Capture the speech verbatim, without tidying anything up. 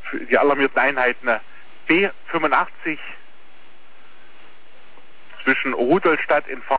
die alarmierten Einheiten B fünfundachtzig zwischen Rudolstadt in